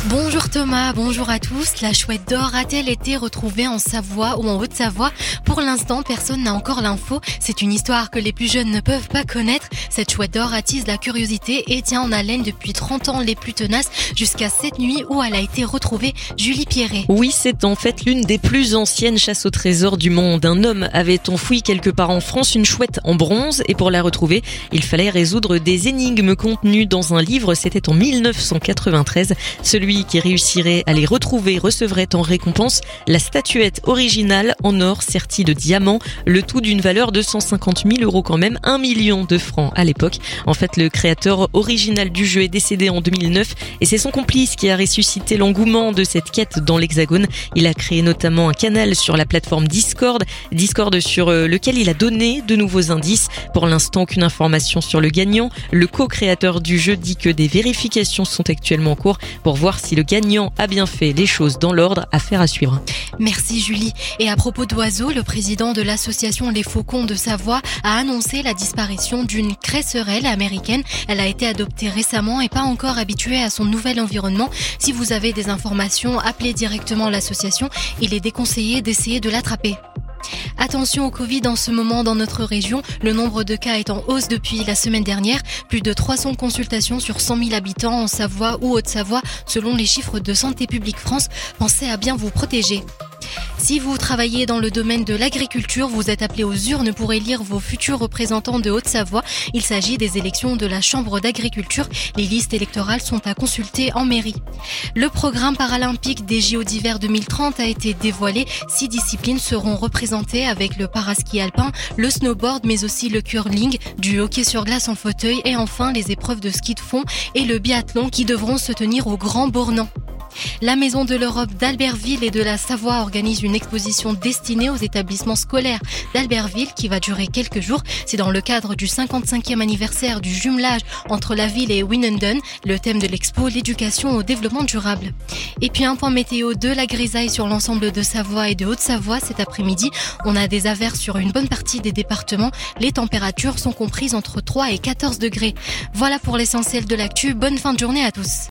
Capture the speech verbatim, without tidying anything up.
Bonjour Thomas, bonjour à tous. La chouette d'or a-t-elle été retrouvée en Savoie ou en Haute-Savoie? Pour l'instant, personne n'a encore l'info. C'est une histoire que les plus jeunes ne peuvent pas connaître. Cette chouette d'or attise la curiosité et tient en haleine depuis trente ans les plus tenaces jusqu'à cette nuit où elle a été retrouvée. Julie Pierret. Oui, c'est en fait l'une des plus anciennes chasses au trésor du monde. Un homme avait enfoui quelque part en France une chouette en bronze et pour la retrouver, il fallait résoudre des énigmes contenues dans un livre. C'était en dix-neuf cent quatre-vingt-treize. Celui qui réussirait à les retrouver recevrait en récompense la statuette originale en or sertie de diamants, le tout d'une valeur de cent cinquante mille euros quand même, un million de francs à l'époque. En fait, le créateur original du jeu est décédé en deux mille neuf et c'est son complice qui a ressuscité l'engouement de cette quête dans l'Hexagone. Il a créé notamment un canal sur la plateforme Discord, Discord sur lequel il a donné de nouveaux indices. Pour l'instant, aucune information sur le gagnant. Le co-créateur du jeu dit que des vérifications sont actuellement en cours pour voir si le gagnant a bien fait les choses dans l'ordre. Affaire à suivre. Merci Julie. Et à propos d'oiseaux, le président de l'association Les Faucons de Savoie a annoncé la disparition d'une cresserelle américaine. Elle a été adoptée récemment et pas encore habituée à son nouvel environnement. Si vous avez des informations, appelez directement l'association. Il est déconseillé d'essayer de l'attraper. Attention au Covid en ce moment dans notre région. Le nombre de cas est en hausse depuis la semaine dernière. Plus de trois cents consultations sur cent mille habitants en Savoie ou Haute-Savoie selon les chiffres de Santé publique France. Pensez à bien vous protéger. Si vous travaillez dans le domaine de l'agriculture, vous êtes appelé aux urnes pour élire vos futurs représentants de Haute-Savoie. Il s'agit des élections de la Chambre d'agriculture. Les listes électorales sont à consulter en mairie. Le programme paralympique des J O d'hiver deux mille trente a été dévoilé. Six disciplines seront représentées avec le paraski alpin, le snowboard, mais aussi le curling, du hockey sur glace en fauteuil et enfin les épreuves de ski de fond et le biathlon qui devront se tenir au Grand Bournan. La Maison de l'Europe d'Albertville et de la Savoie organise une exposition destinée aux établissements scolaires d'Albertville qui va durer quelques jours. C'est dans le cadre du cinquante-cinquième anniversaire du jumelage entre la ville et Winnenden. Le thème de l'expo, l'éducation au développement durable. Et puis un point météo, de la grisaille sur l'ensemble de Savoie et de Haute-Savoie cet après-midi. On a des averses sur une bonne partie des départements. Les températures sont comprises entre trois et quatorze degrés. Voilà pour l'essentiel de l'actu. Bonne fin de journée à tous.